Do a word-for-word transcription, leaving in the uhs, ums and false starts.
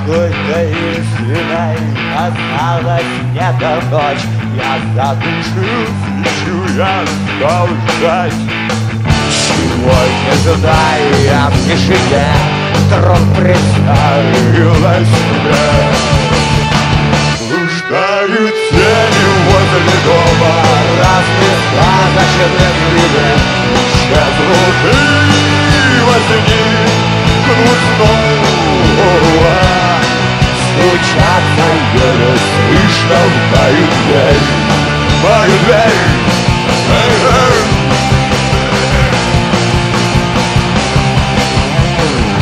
таинственной осталась где-то ночь. Я задушил свечу, я стал ждать. Сегодня туда я в тишине вдруг представилась мне. Блуждают тени возле дома разных сказочных времен. Исчезнут и возник грустного. Стучатся еле слышно в мою дверь, в мою дверь.